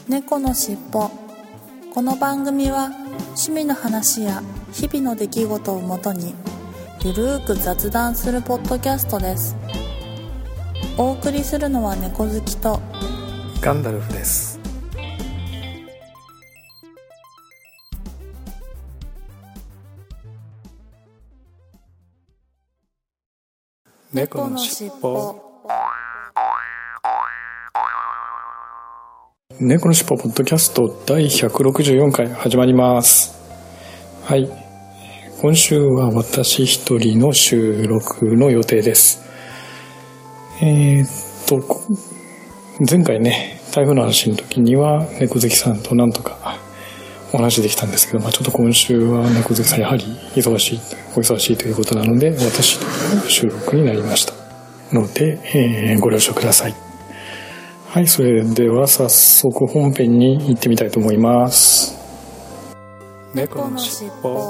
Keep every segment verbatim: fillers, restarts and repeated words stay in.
猫のしっぽ。この番組は趣味の話や日々の出来事をもとにゆるーく雑談するポッドキャストです。お送りするのは猫好きとガンダルフです。猫のしっぽ。猫のしっぽポッドキャストだいひゃくろくじゅうよんかい始まります。はい、今週は私一人の収録の予定です。えー、っと前回ね、台風の話の時には猫好きさんとなんとかお話できたんですけど、まあ、ちょっと今週は猫好きさんやはり忙しいお忙しいということなので、私の収録になりましたので、えー、ご了承ください。はい、それでは早速本編に行ってみたいと思います。猫のしっぽ。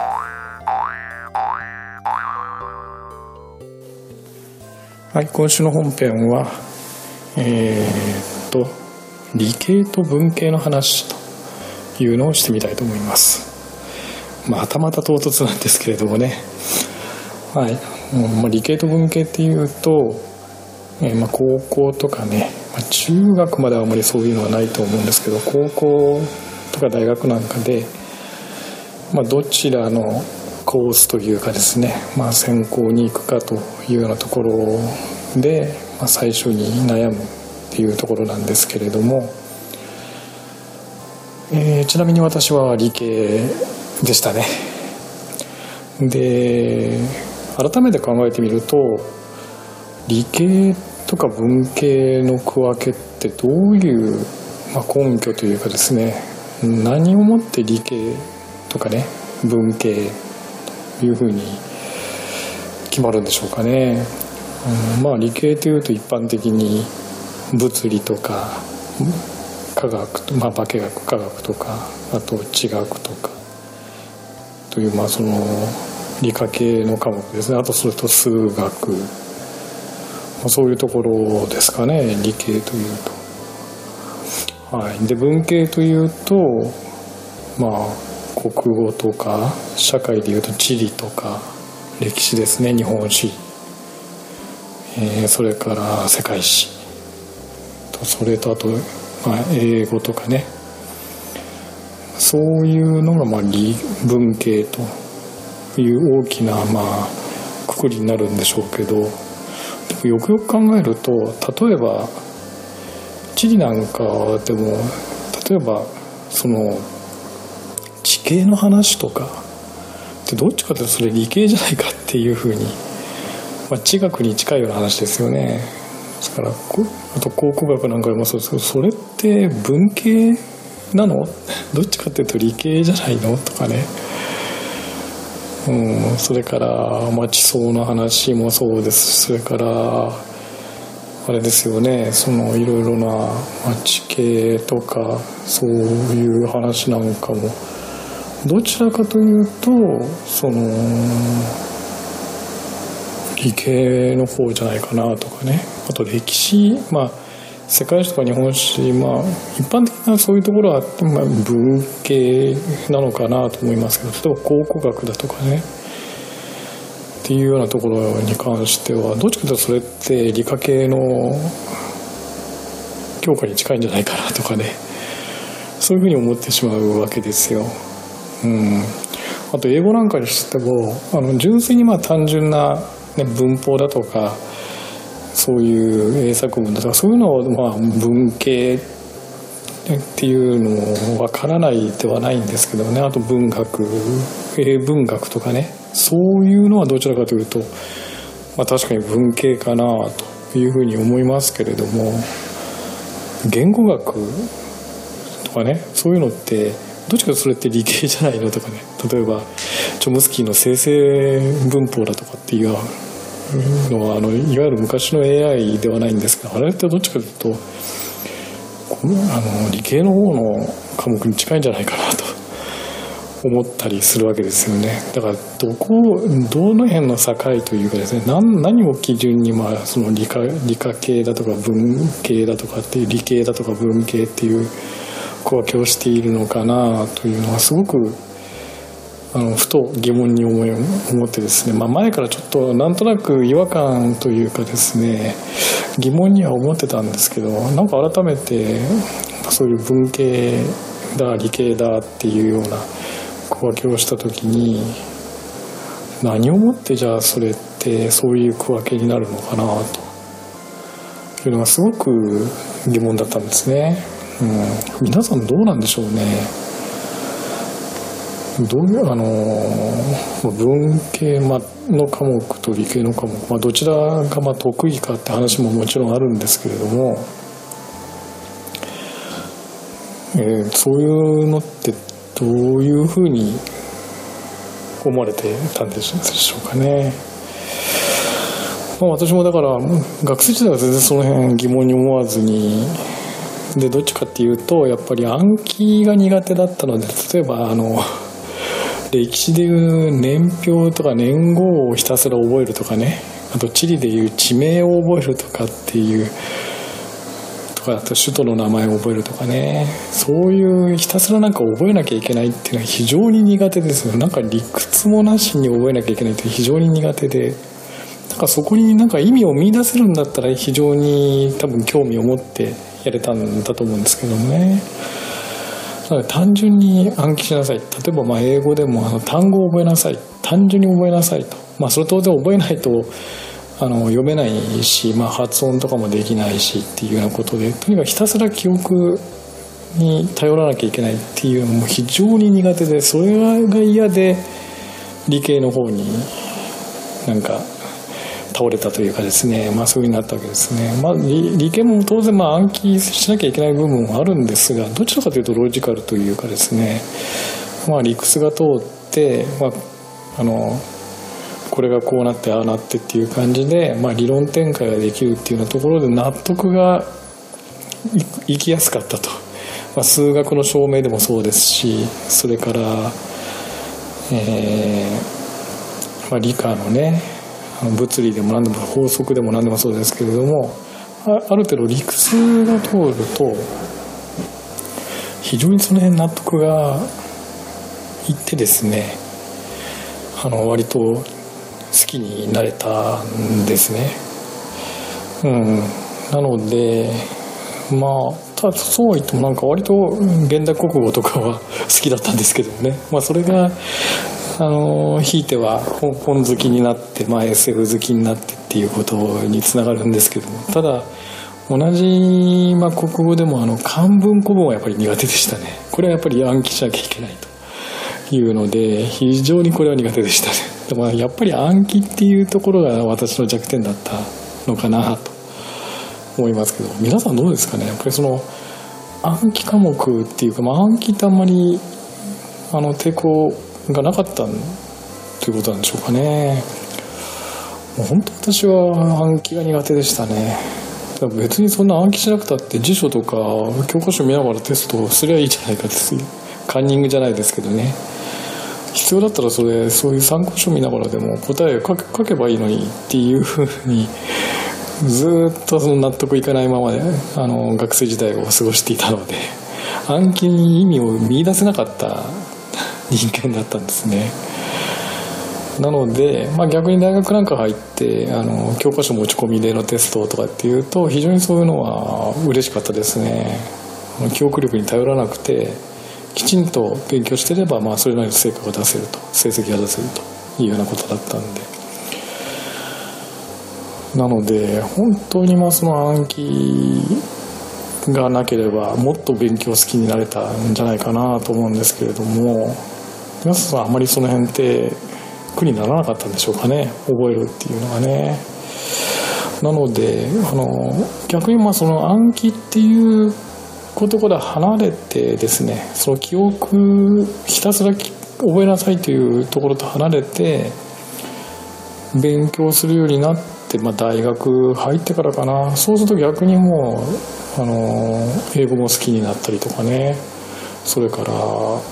はい、今週の本編はえー、っと理系と文系の話というのをしてみたいと思います。またまた唐突なんですけれどもね、はい、まあ、理系と文系っていうと、えーまあ、高校とかね、まあ、中学まではあまりそういうのはないと思うんですけど、高校とか大学なんかで、まあ、どちらのコースというかですね、まあ、専攻に行くかというようなところで、まあ、最初に悩むっていうところなんですけれども、えー、ちなみに私は理系でしたね。で、改めて考えてみると、理系とか文系の区分けってどういう、まあ、根拠というかですね、何をもって理系とかね文系というふうに決まるんでしょうかね。うん、まあ理系というと一般的に物理とか科学、まあ、化学科学とか、あと地学とかという、まあその理科系の科目ですね。あとそれと数学、そういうところですかね、理系というと。はい、で文系というと、まあ国語とか社会でいうと地理とか歴史ですね、日本史、えー、それから世界史と、それとあと、まあ、英語とかね、そういうのがまあ理文系という大きなまあくくりになるんでしょうけど、よくよく考えると、例えば地理なんかでも、例えばその地形の話とかってどっちかというとそれ理系じゃないかっていうふうに、まあ、地学に近いような話ですよね。ですから、あと考古学なんかでもそうですけど、それって文系なの？どっちかというと理系じゃないの？とかね。うん、それから、まあ、地層の話もそうですし、それからあれですよね、そのいろいろな、まあ、地形とかそういう話なんかもどちらかというとその理系の方じゃないかなとかね。あと歴史、まあ世界史とか日本史、まあ一般的なそういうところは、まあ、文系なのかなと思いますけど、例えば考古学だとかねっていうようなところに関しては、どっちかというとそれって理科系の教科に近いんじゃないかなとかね、そういうふうに思ってしまうわけですよ。うん、あと英語なんかにしても、あの純粋にまあ単純な、ね、文法だとかそういう英作文だとかそういうのをまあ文系っていうのもわからないではないんですけどね。あと文学、英文学とかね、そういうのはどちらかというと、まあ、確かに文系かなというふうに思いますけれども、言語学とかね、そういうのってどっちかというとそれって理系じゃないのとかね。例えばチョムスキーの生成文法だとかっていうのは、あのいわゆる昔の エーアイ ではないんですけど、あれってどっちかというとあの理系の方の科目に近いんじゃないかなと思ったりするわけですよね。だからどこどの辺の境というかですね、何, 何を基準に、まあ、その理科理科系だとか文系だとかっていう理系だとか文系っていう区分けをしているのかなというのはすごくあのふと疑問に思い思ってですね、まあ、前からちょっとなんとなく違和感というかですね疑問には思ってたんですけど、なんか改めてそういう文系だ理系だっていうような区分けをした時に、何をもってじゃあそれってそういう区分けになるのかなというのがすごく疑問だったんですね。うん、皆さんどうなんでしょうね。どういうあの文系の科目と理系の科目、まあ、どちらがまあ得意かって話ももちろんあるんですけれども、えー、そういうのってどういうふうに思われてたんでしょうかね。まあ、私もだから学生時代は全然その辺疑問に思わずに、でどっちかっていうとやっぱり暗記が苦手だったので、例えばあの歴史でいう年表とか年号をひたすら覚えるとかね、あと地理でいう地名を覚えるとかっていうとか、あと首都の名前を覚えるとかね、そういうひたすらなんか覚えなきゃいけないっていうのは非常に苦手ですよ。なんか理屈もなしに覚えなきゃいけないって非常に苦手で、なんかそこになんか意味を見出せるんだったら非常に多分興味を持ってやれたんだと思うんですけどもね。単純に暗記しなさい、例えばまあ英語でもあの単語を覚えなさい、単純に覚えなさいと、まあ、それ当然覚えないとあの読めないし、まあ、発音とかもできないしっていうようなことで、とにかくひたすら記憶に頼らなきゃいけないっていうのも非常に苦手で、それが嫌で理系の方になんか倒れたというかですね、まあ、そういう風になったわけですね。まあ、理, 理系も当然まあ暗記しなきゃいけない部分もあるんですが、どちらかというとロジカルというかですね、まあ、理屈が通って、まあ、あのこれがこうなってああなってっていう感じで、まあ、理論展開ができるっていうようなところで納得がいきやすかったと、まあ、数学の証明でもそうですし、それから、えーまあ、理科のね物理でも何でも法則でも何でもそうですけれども、 あ, ある程度理屈が通ると非常にその辺納得がいってですね、あの割と好きになれたんですね。うん、なのでまあただそうは言ってもなんか割と現代国語とかは好きだったんですけどね、まあ、それがあのひいては 本, 本好きになって、まあ、エスエフ 好きになってっていうことにつながるんですけども、ただ同じ、まあ、国語でもあの漢文古文はやっぱり苦手でしたね。これはやっぱり暗記しなきゃいけないというので非常にこれは苦手でしたね。でもやっぱり暗記っていうところが私の弱点だったのかなと思いますけど、皆さんどうですかね。やっぱりその暗記科目っていうか、まあ、暗記ってあんまりあの抵抗がなかったということなんでしょうかね。もう本当私は暗記が苦手でしたね。別にそんな暗記しなくたって辞書とか教科書見ながらテストをすりゃいいじゃないかですよ。カンニングじゃないですけどね、必要だったらそれそういう参考書見ながらでも答えを書け、書けばいいのにっていうふうにずっとその納得いかないままであの学生時代を過ごしていたので、暗記に意味を見出せなかった人間だったんですね。なので、まあ、逆に大学なんか入ってあの教科書持ち込みでのテストとかっていうと非常にそういうのは嬉しかったですね。記憶力に頼らなくてきちんと勉強してれば、まあ、それなりの成果が出せると、成績が出せるというようなことだったんで、なので本当にまあその暗記がなければもっと勉強好きになれたんじゃないかなと思うんですけれども、皆さんあまりその辺って苦にならなかったんでしょうかね、覚えるっていうのがね。なのであの逆にまあその暗記っていうことから離れてですね、その記憶ひたすら覚えなさいというところと離れて勉強するようになって、まあ、大学入ってからかな。そうすると逆にもうあの英語も好きになったりとかね、それから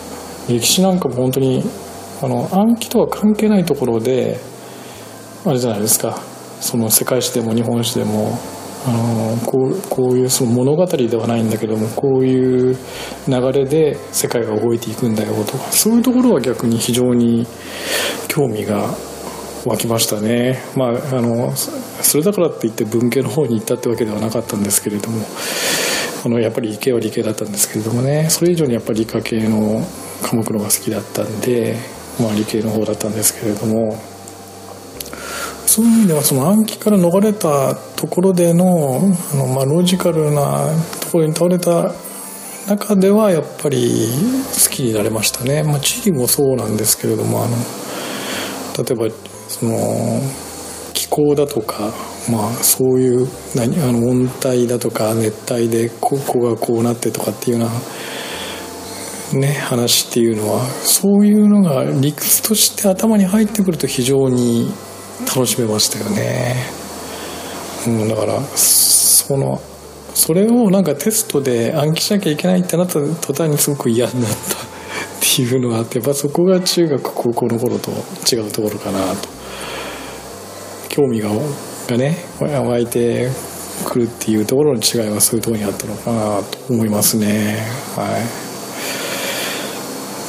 歴史なんかも本当にあの暗記とは関係ないところであれじゃないですか、その世界史でも日本史でもあのこう、こういうその物語ではないんだけども、こういう流れで世界が動いていくんだよとか、そういうところは逆に非常に興味が湧きましたね。まあ、あのそれだからって言って文系の方に行ったってわけではなかったんですけれども、あのやっぱり理系は理系だったんですけれどもね、それ以上にやっぱり理科系の科目のが好きだったんで、まあ、理系の方だったんですけれども、そういう意味ではその暗記から逃れたところでの、あの、まあ、ロジカルなところに倒れた中ではやっぱり好きになれましたね。まあ、地理もそうなんですけれども、あの例えばその気候だとか、まあ、そういう何あの温帯だとか熱帯でここがこうなってとかっていうような、ね、話っていうのは、そういうのが理屈として頭に入ってくると非常に楽しめましたよね。うん、だからそのそれをなんかテストで暗記しなきゃいけないってなった途端にすごく嫌になったっていうのがあって、やっぱそこが中学高校の頃と違うところかなと、興味ががね湧いてくるっていうところの違いはそういうところにあったのかなと思いますね。はい、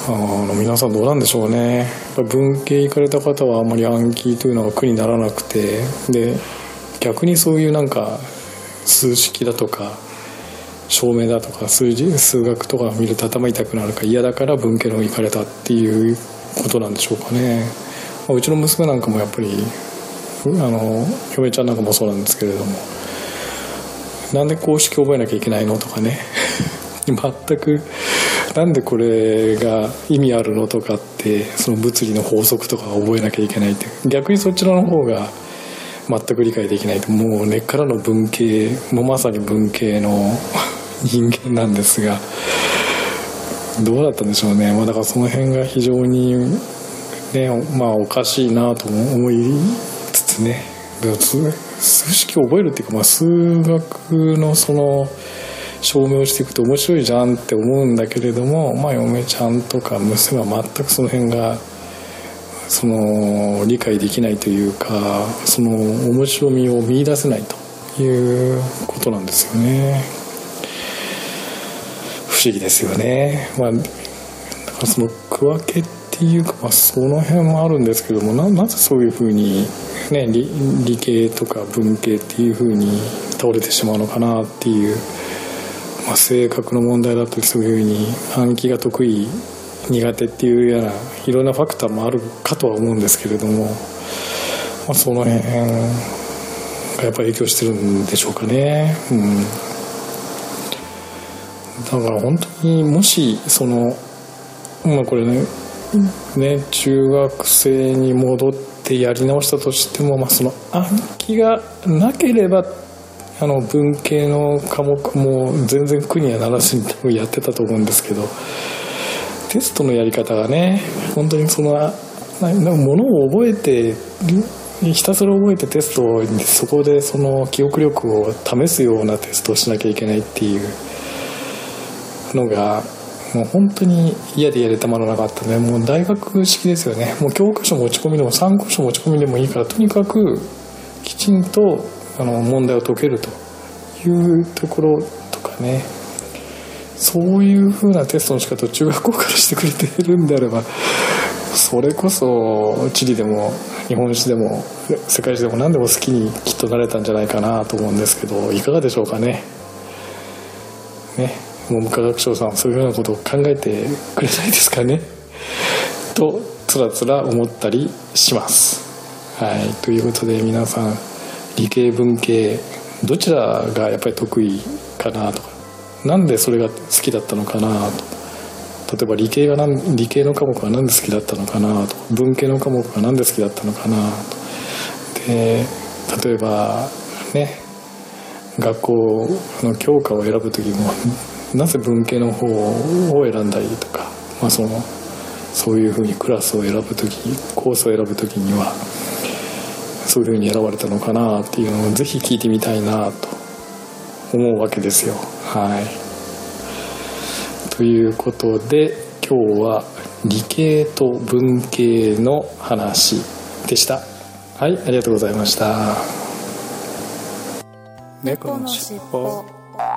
あの皆さんどうなんでしょうね。やっぱ文系行かれた方はあんまり暗記というのが苦にならなくて、で逆にそういうなんか数式だとか証明だとか数字数学とか見ると頭痛くなるから嫌だから文系の方行かれたっていうことなんでしょうかね。まあ、うちの娘なんかもやっぱりあの嫁ちゃんなんかもそうなんですけれども、なんで公式覚えなきゃいけないのとかね全くなんでこれが意味あるのとかって、その物理の法則とか覚えなきゃいけないって、逆にそちらの方が全く理解できないと、もう根っからの文系、もうまさに文系の人間なんですが、どうだったんでしょうね。まあ、だからその辺が非常にね、まあおかしいなと思いつつね、数式を覚えるっていうか、まあ、数学のその証明をしていくと面白いじゃんって思うんだけれども、まあ、嫁ちゃんとか娘は全くその辺がその理解できないというか、その面白みを見出せないということなんですよね。不思議ですよね。まあ、だからその区分けっていうか、まあ、その辺もあるんですけども、 な, なぜそういうふうに、ね、理, 理系とか文系っていうふうに倒れてしまうのかなっていう、まあ、性格の問題だったり、そういうふうに暗記が得意苦手っていうようないろんなファクターもあるかとは思うんですけれども、まあ、その辺がやっぱり影響してるんでしょうかね。うん、だから本当にもしその、まあ、これねね中学生に戻ってやり直したとしても、まあ、その暗記がなければあの文系の科目も全然苦にはならずに多分やってたと思うんですけど、テストのやり方がね、本当にそのものを覚えてひたすら覚えてテストにそこでその記憶力を試すようなテストをしなきゃいけないっていうのがもう本当に嫌でやれたまらなかったね。もう大学式ですよね。もう教科書持ち込みでも参考書持ち込みでもいいから、とにかくきちんとあの問題を解けるというところとかね、そういう風なテストの仕方を中学校からしてくれてるんであれば、それこそ地理でも日本史でも世界史でも何でも好きにきっとなれたんじゃないかなと思うんですけど、いかがでしょうかね。ね、文部科学省さんはそういうようなことを考えてくれないですかねとつらつら思ったりします。はい、ということで皆さん理系文系どちらがやっぱり得意かなとか、なんでそれが好きだったのかなと、例えば理系が何理系の科目は何で好きだったのかなと、文系の科目は何で好きだったのかなと、で例えばね学校の教科を選ぶ時もなぜ文系の方を選んだりとか、まあ、そのそういうふうにクラスを選ぶ時コースを選ぶ時にはそういうふうに選ばれたのかなっていうのをぜひ聞いてみたいなと思うわけですよ。はい、ということで今日は理系と文系の話でした。はい、ありがとうございました。猫のしっぽ。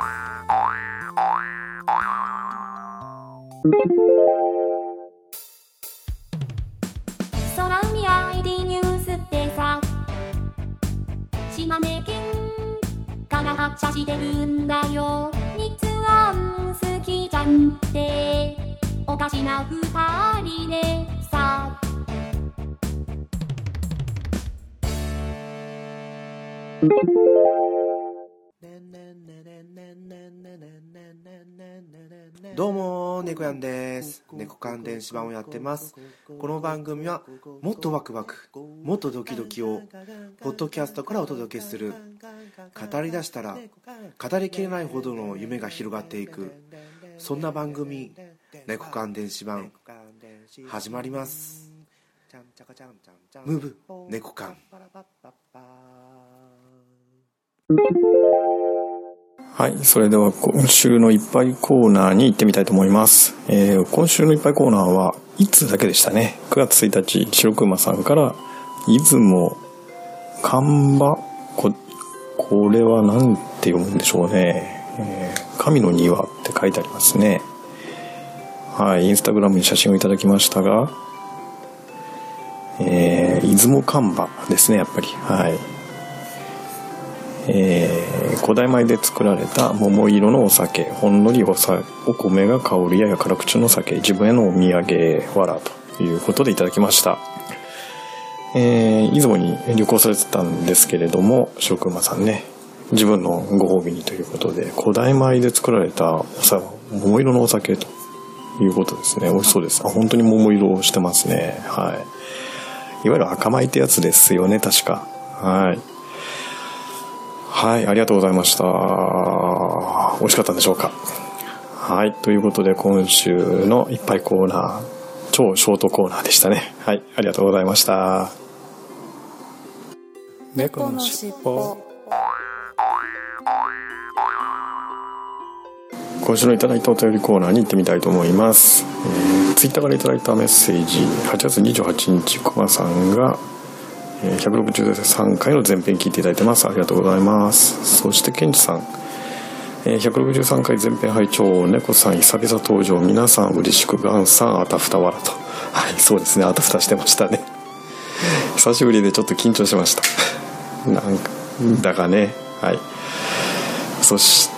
空海 アイディー ニュースってさ、島根県から発車してるんだよ。日安好きじゃんっておかしな二人でさ。 どうも猫やんです。猫缶電子版をやってます。この番組はもっとワクワクもっとドキドキをポッドキャストからお届けする、語り出したら語りきれないほどの夢が広がっていく、そんな番組、猫缶電子版始まります。ムーブ猫缶。 はい、それでは今週のいっぱいコーナーに行ってみたいと思います。えー、今週のいっぱいコーナーはいつだけでしたね。くがつついたち、白熊さんから出雲神場、ここれは何て読むんでしょうね、えー、神の庭って書いてありますね。はい、インスタグラムに写真をいただきましたが、えー、出雲神場ですね、やっぱり。はい、えー、古代米で作られた桃色のお酒、ほんのりおさお米が香るやや辛口の酒、自分へのお土産わらということでいただきました。えー、出雲に旅行されてたんですけれども、白熊さんね、自分のご褒美にということで古代米で作られたおさ桃色のお酒ということですね。美味しそうです。あ、本当に桃色をしてますね。はい、いわゆる赤米ってやつですよね、確か。はいはい、ありがとうございました。美味しかったんでしょうか。はい、ということで今週のいっぱいコーナー、超ショートコーナーでしたね。はい、ありがとうございました。 猫のしっぽ。 今週のいただいたお便りコーナーに行ってみたいと思います。えー、ツイッターからいただいたメッセージ、はちがつにじゅうはちにち、くまさんがひゃくろくじゅうさんかいの前編聞いていただいてます。ありがとうございます。そしてケンチさん、ひゃくろくじゅうさんかい前編拝聴、猫さん久々登場、皆さん嬉しく、ガンさんあたふたわらと。はい、そうですね、あたふたしてましたね。久しぶりでちょっと緊張しました。なんかだがね。はい、そして、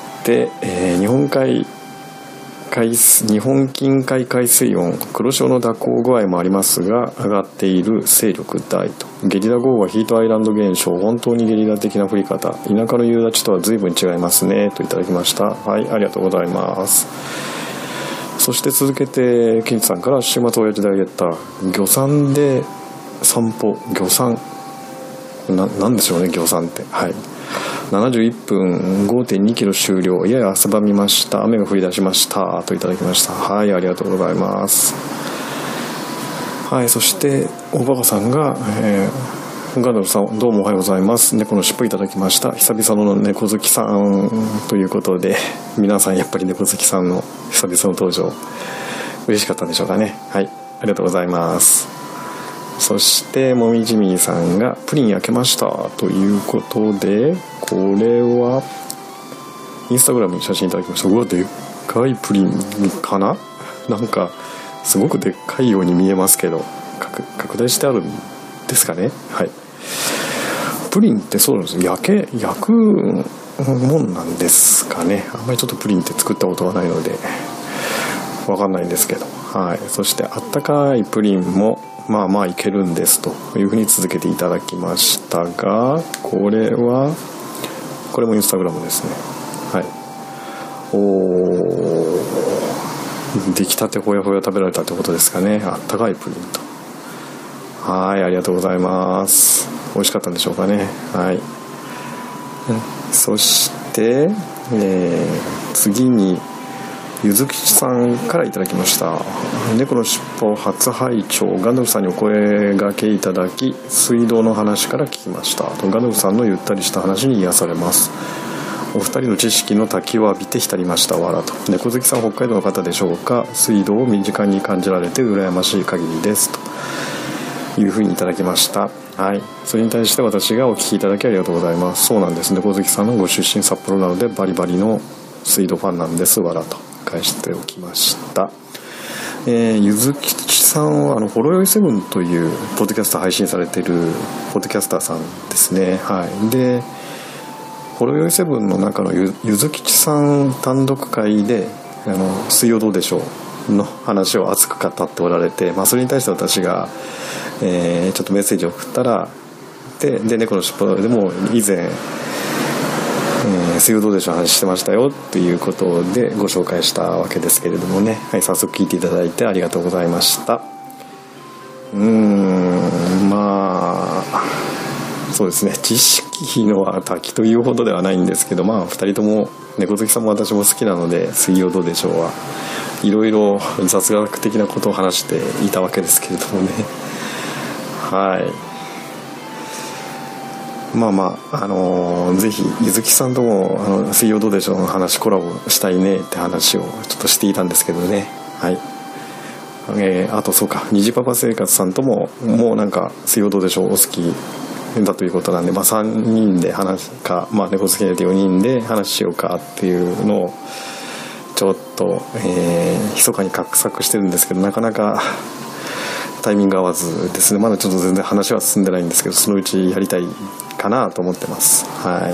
えー、日本海海日本近海海水温、黒潮の蛇行具合もありますが上がっている勢力大と。ゲリラ豪雨はヒートアイランド現象、本当にゲリラ的な降り方、田舎の夕立とは随分違いますねといただきました。はい、ありがとうございます。そして続けてケンチさんから、週末親父であげた漁山で散歩、漁山な、なんでしょうね、漁山って。はい、ななじゅういっぷん ごてんにキロ終了、やや汗ばみました、雨が降り出しましたといただきました。はい、ありがとうございます。はい、そしておばばさんが、えー、ガンダルさんどうもおはようございます、猫のしっぽいただきました。久々の猫好きさんということで、皆さんやっぱり猫好きさんの久々の登場嬉しかったんでしょうかね。はい、ありがとうございます。そしてもみじみさんがプリン焼けましたということで、これはインスタグラムに写真いただきました。うわ、でっかいプリンかな、なんかすごくでっかいように見えますけど、 拡, 拡大してあるんですかね。はい、プリンってそうなんです、焼け焼くもんなんですかね。あんまりちょっとプリンって作ったことがないのでわかんないんですけど。はい、そしてあったかいプリンもまあまあいけるんですというふうに続けていただきましたが、これはこれもインスタグラムですね。はい、おー、出来たてほやほや食べられたってことですかね。あったかいプリンと。はい、ありがとうございます。美味しかったんでしょうかね。はい、そして、えー、次にゆずきちさんからいただきました。猫のしっぽ初拝聴、ガンダムさんにお声掛けいただき、水道の話から聞きました。ガンダムさんのゆったりした話に癒されます。 お二人の知識の滝を浴びて浸りましたわらと。猫好きさん北海道の方でしょうか。水道を身近に感じられて羨ましい限りですというふうにいただきました。はい、それに対して私がお聞きいただきありがとうございます。そうなんです。猫好きさんのご出身札幌なのでバリバリの水道ファンなんですわらと返しておきました。えー、ゆずきちさんはあのほろよいセブンというポッドキャスト配信されているポッドキャスターさんですね。はい、でほろよいセブンの中の ゆ, ゆずきちさん単独会であの水曜どうでしょうの話を熱く語っておられて、まあ、それに対して私が、えー、ちょっとメッセージを送ったらで, で猫のしっぽでも以前、えー、水曜どうでしょうの話してましたよということでご紹介したわけですけれどもね、はい、早速聞いていただいてありがとうございました。うーんまあそうですね、知識の滝というほどではないんですけど、まあふたりとも猫好きさんも私も好きなので水曜どうでしょうはいろいろ雑学的なことを話していたわけですけれどもね。はい、まあまああのー、ぜひゆずきさんともあの水曜どうでしょうの話コラボしたいねって話をちょっとしていたんですけどね。はい、えー、あとそうか虹パパ生活さんとももうなんか水曜どうでしょうお好きだということなんで、まあ、さんにんで話すか、まあ、猫好きでよにんで話しようかっていうのをちょっと、えー、密かに画策してるんですけどなかなかタイミング合わずですね。まだちょっと全然話は進んでないんですけどそのうちやりたいかなと思ってます。はい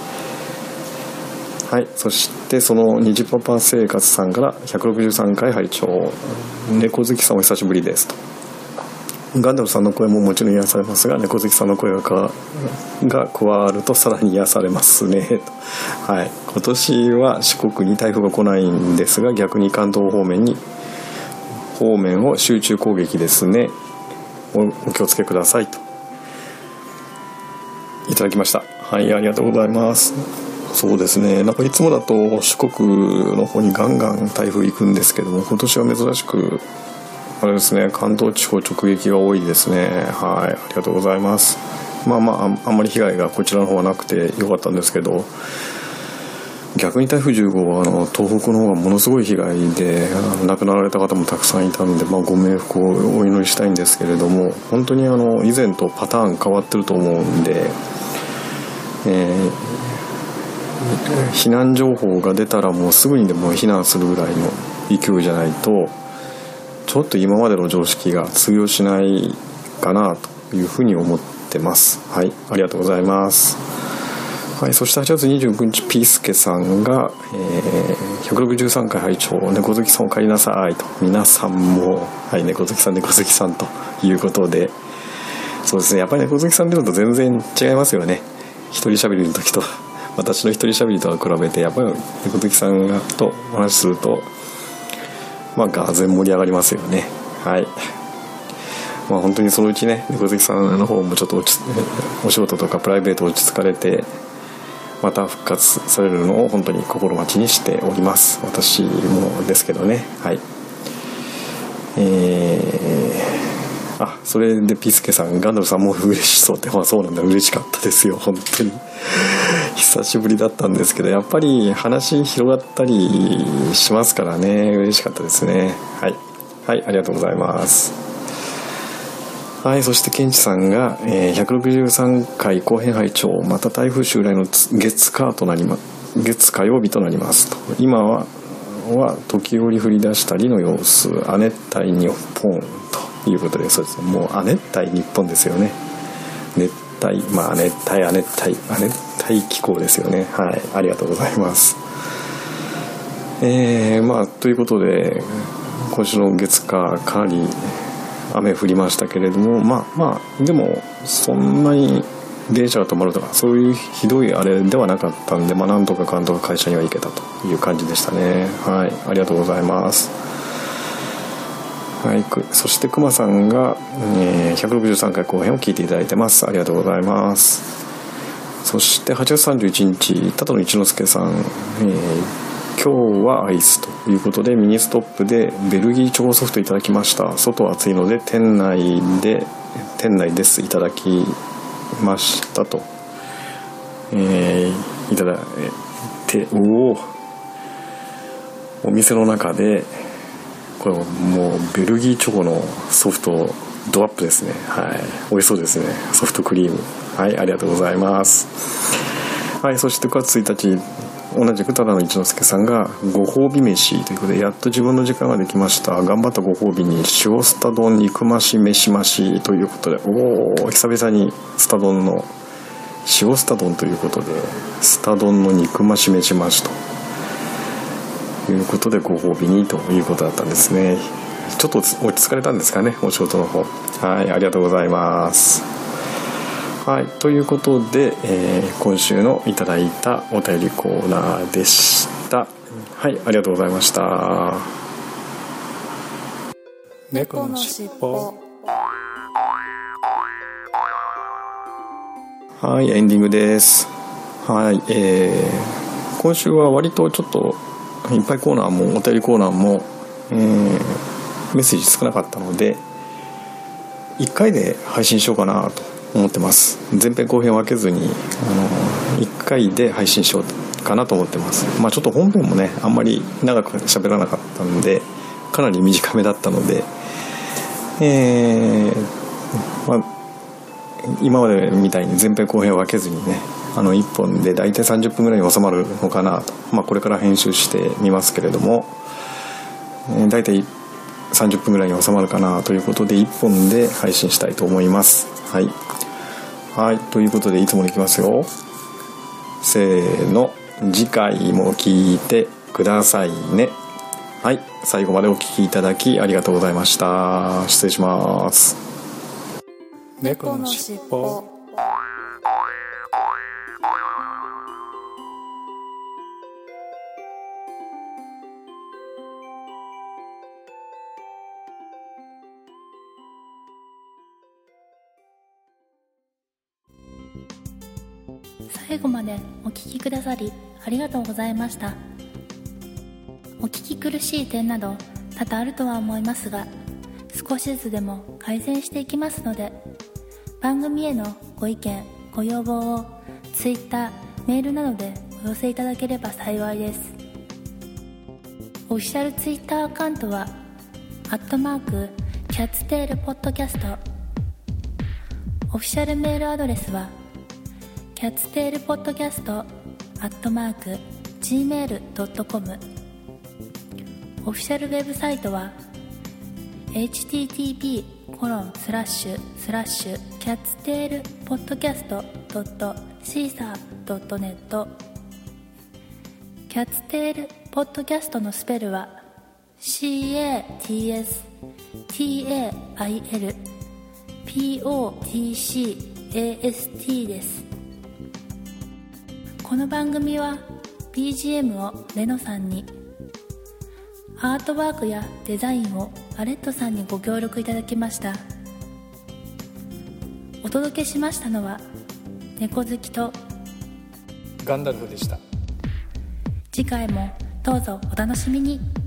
、はい、そしてそのにじパパ生活さんからひゃくろくじゅうさんかい拝聴。猫好きさんお久しぶりですと。ガンダムさんの声ももちろん癒されますが猫好きさんの声がかが加わるとさらに癒されますねと。はい、今年は四国に台風が来ないんですが逆に関東方面に方面を集中攻撃ですね。 お, お気をつけくださいといただきました。はい、ありがとうございます。そうですね、なんかいつもだと四国の方にガンガン台風行くんですけども今年は珍しくあれですね、関東地方直撃が多いですね。はい、ありがとうございます。まあまあ あ, あんまり被害がこちらの方はなくてよかったんですけど逆に台風じゅうごはあの東北の方がものすごい被害で亡くなられた方もたくさんいたんで、まあ、ご冥福をお祈りしたいんですけれども本当にあの以前とパターン変わってると思うんで、えー、避難情報が出たらもうすぐにでも避難するぐらいの勢いじゃないとちょっと今までの常識が通用しないかなというふうに思ってます。はい、ありがとうございます。はい、そしてはちがつにじゅうくにちピースケさんが、えー、ひゃくろくじゅうさんかい拝聴。猫好きさんお帰りなさいと。皆さんも、はい、猫好きさん猫好きさんということでそうですね、やっぱり猫好きさん出ると全然違いますよね。一人喋りの時と私の一人喋りとは比べてやっぱり猫好きさんがとお話しするとまあがぜん盛り上がりますよね。はい、まあ本当にそのうちね猫好きさんの方もちょっと落ちお仕事とかプライベート落ち着かれてまた復活されるのを本当に心待ちにしております。私もですけどね。はい、えー、あそれでピースケさんガンダムさんも嬉しそうって、まあそうなんだ、嬉しかったですよ本当に久しぶりだったんですけどやっぱり話広がったりしますからね嬉しかったですね。はい、はい、ありがとうございます。はい、そしてケンチさんが、えー、ひゃくろくじゅうさんかい後編拝聴。また台風襲来の月火となりま月火曜日となりますと。今はは時折降り出したりの様子。亜熱帯日本ということでそうですね、もう亜熱帯日本ですよね。熱帯まあ亜熱帯亜熱帯亜熱帯気候ですよね。はい、ありがとうございます。えー、まあということで今週の月火かなり雨降りましたけれどもまあまあでもそんなに電車が止まるとかそういうひどいあれではなかったんで、まあ、なんとかかんとか会社には行けたという感じでしたね。はい、ありがとうございます。はい、そしてくまさんが、えー、ひゃくろくじゅうさんかい後編を聞いていただいてます。ありがとうございます。そしてはちがつさんじゅういちにちただの一之輔さん、えー今日はアイスということでミニストップでベルギーチョコソフトいただきました。外暑いので店内で店内ですいただきましたと、えー、いただて、おお、お店の中でこれもうベルギーチョコのソフトドアップですね。はい、美味しそうですね。ソフトクリーム、はい、ありがとうございます。はい、そしてくがつついたち、同じくただの一之輔さんがご褒美飯ということで、やっと自分の時間ができました。頑張ったご褒美に塩スタ丼肉増し飯増しということで、おお、久々にスタ丼の塩スタ丼ということで、スタ丼の肉増し飯増しということでご褒美にということだったんですね。ちょっと落ち着かれたんですかね、お仕事の方。はい、ありがとうございます。はい、ということで、えー、今週のいただいたお便りコーナーでした。はい、ありがとうございました。 猫のしっぽ。 はい、エンディングです。はい、えー、今週は割とちょっといっぱいコーナーもお便りコーナーも、えー、メッセージ少なかったのでいっかいで配信しようかなと思ってます。前編後編分けずにあのいっかいで配信しようかなと思ってます。まあちょっと本編もねあんまり長く喋らなかったんでかなり短めだったので、えーまあ、今までみたいに前編後編を分けずにね、あのいっぽんで大体さんじゅっぷんぐらいに収まるのかなと、まあ、これから編集してみますけれども、えー、大体さんじゅっぷんぐらいに収まるかなということでいっぽんで配信したいと思います。はい、はい、ということでいつものいきますよ。せーの、次回も聞いてくださいね。はい、最後までお聞きいただきありがとうございました。失礼します。 猫のしっぽ。 最後までお聞きくださりありがとうございました。お聞き苦しい点など多々あるとは思いますが、少しずつでも改善していきますので、番組へのご意見ご要望を Twitter、メールなどでお寄せいただければ幸いです。オフィシャル Twitter アカウントはアットマークキャッツテールポッドキャスト、オフィシャルメールアドレスはキャッツテールポッドキャストアットマーク ジーメールドットコム、 オフィシャルウェブサイトは エイチティーティーピーコロンスラッシュスラッシュキャッツテールポッドキャストドットシーサードットネット、キャッツテールポッドキャストのスペルは シーエーティーエスティーエーアイエルピーオーティーシーエーエスティー です。この番組は ビージーエム をレノさんに、アートワークやデザインをアレットさんにご協力いただきました。お届けしましたのは猫好きとガンダルフでした。 次回もどうぞお楽しみに。